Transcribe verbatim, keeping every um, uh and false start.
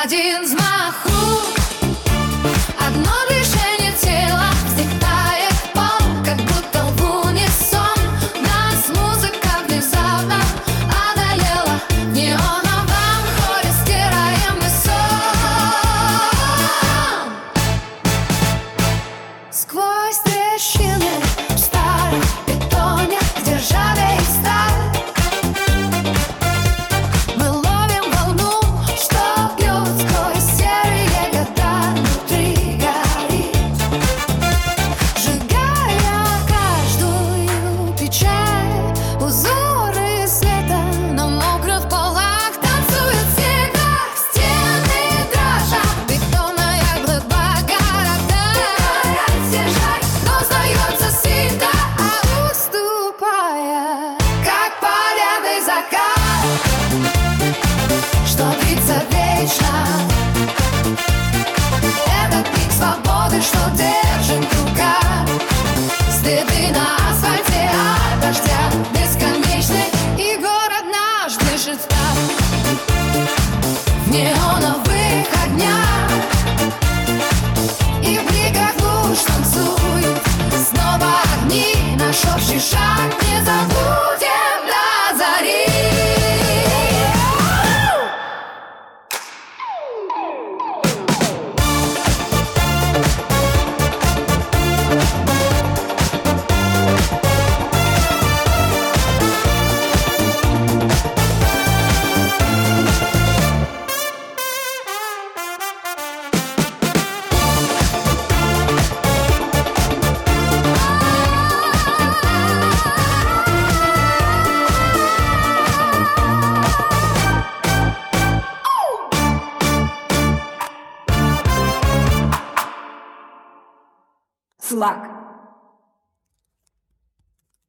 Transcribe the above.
Один взмах рук, одно движение тела взлетает в пол, как будто в унисон. Нас музыка внезапно одолела, в неоновом хоре стираем мы сон. Сквозь трещины в старом бетоне, где ржавеет сталь, что длится вечно. Этот миг свободы, что держим в руках. Следы на асфальте от дождя бесконечны, и город наш дышит так в неоновых огнях. И в бликах луж танцуют снова огни. Наш общий шаг не забудем до зари. Флаг.